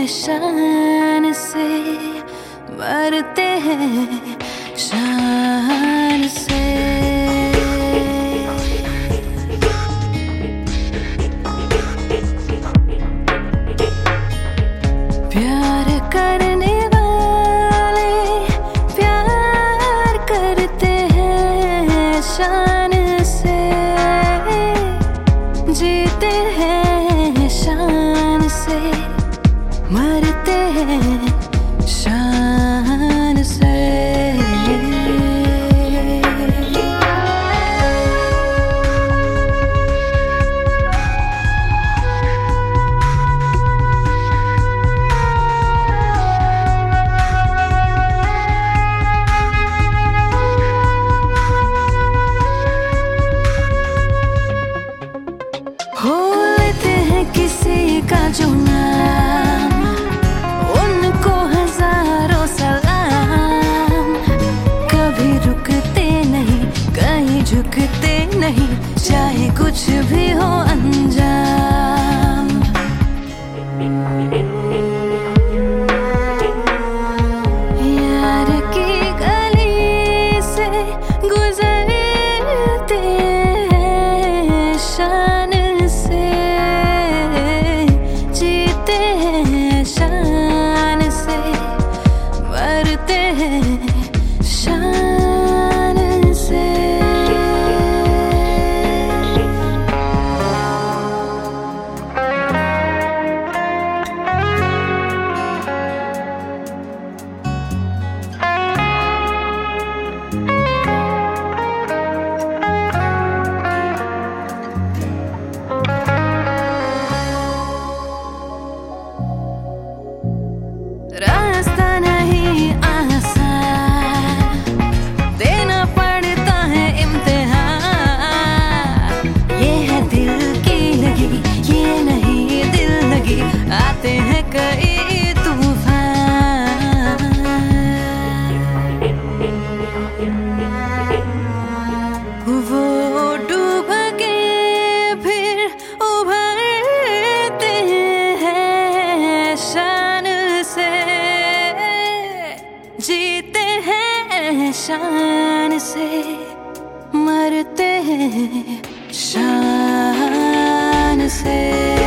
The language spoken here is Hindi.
शान से, मरते हैं शान से। प्यार करने वाले प्यार करते हैं शान से, जीते हैं शान से, मरते हैं शान से। हो लेते हैं किसी का जो नाम, उनको हजारों सलाम। कभी रुकते नहीं, कहीं झुकते नहीं, चाहे कुछ भी हो अंजाम। यार की गली से गुजरते हैं शान से, जीते हैं शान से, मरते हैं शान से। रास्ता नहीं आसान, देना पड़ता है इम्तिहान। ये है दिल की लगी, ये नहीं दिल लगी, आते हैं कई तूफान। वो डूब के फिर उभरते हैं शान से, जीते हैं शान से, मरते हैं शान से।